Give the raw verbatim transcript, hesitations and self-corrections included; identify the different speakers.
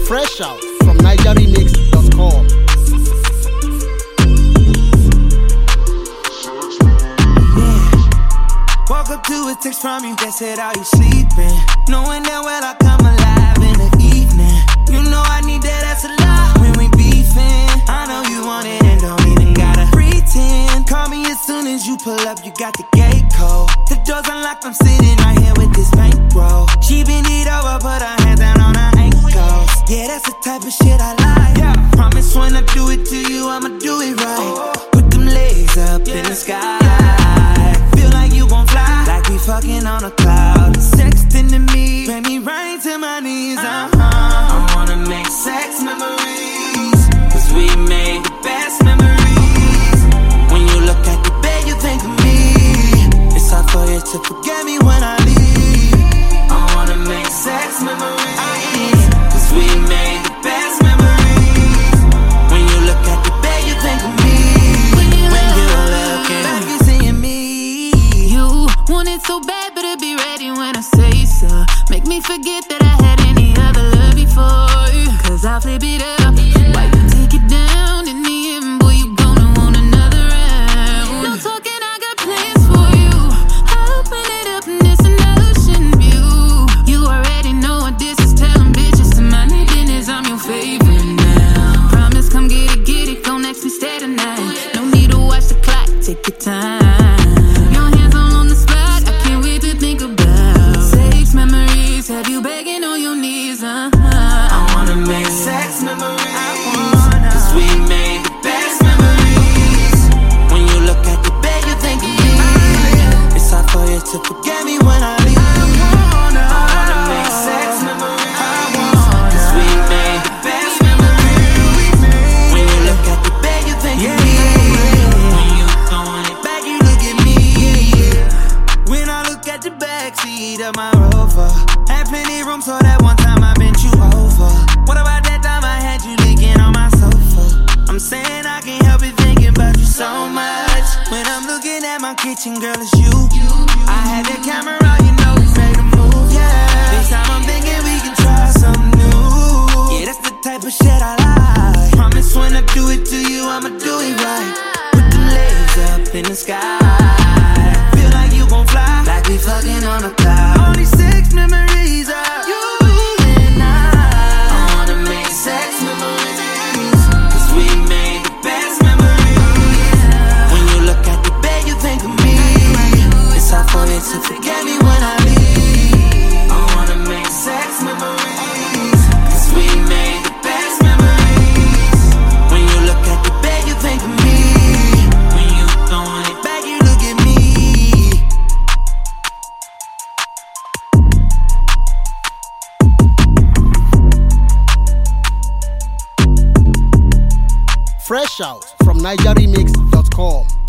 Speaker 1: Fresh out from Niger Remix dot com.
Speaker 2: Woke up to a text from you that said, are you sleeping? Knowing that well I come alive in the evening. You know I need that ass a lot when we beefing. I know you want it and don't even gotta pretend. Call me as soon as you pull up, you got the gate code. The door's unlocked, I'm sitting right here with this bankroll. She bend it over, put her hands down on her ankles. Yeah, that's the type of shit I like. Yeah. Promise when I do it to you, I'ma do it right. Put them legs up yeah. in the sky. Feel like you gon' fly, like we fucking on a cloud. Sexting to me, make me rain to my knees. Uh-huh. I wanna make sex memories, cause we made the best memories. When you look at the bed, you think of me. It's hard for you to forget me when I leave. I wanna make sex memories, cause we made the best memories. When you look at the bed, you think of me. When you look back, you seeing me.
Speaker 3: You want it so bad, better be ready when I say so. Make me forget that I had any other love before. Cause I'll flip it up, while you take it down. In the end, boy, you gonna want another round. No talking, I got plans for you. I'll open it up and it's an ocean view. You already know what this is, tell them bitches to mind their business, I'm your favorite now. Promise, come get it, get it, don't ask me stay tonight. No need to watch the clock, take your time. Have you begging on your knees, uh-huh.
Speaker 2: I wanna make sex memories, cause we made the best memories. When you look at the bed, you think of me. It's hard for you to forget me when I leave. I wanna make sex memories, cause we made the best memories. When you look at the bed, you think of me. When you throwing it back, you look at me. When I look at the backseat of my Rover, had plenty room so that one time I bent you over. What about that time I had you licking on my sofa? I'm saying I can't help it thinking about you so much. When I'm looking at my kitchen, girl, it's you. I had that camera, you know we made a move, yeah. This time I'm thinking we can try something new. Yeah, that's the type of shit I like. Promise when I do it to you, I'ma do it right. Put them legs up in the sky. Feel like you gon' fly, like we fucking on a cloud. All these sex memories are you and I. I wanna make sex memories, cause we made the best memories. When you look at the bed, you think of me. It's hard for you to forget me when I leave. I wanna make sex memories, cause we made the best memories. When you look at the bed, you think of me. When you throwing it back, you look at me.
Speaker 1: Fresh out from Niger Remix dot com.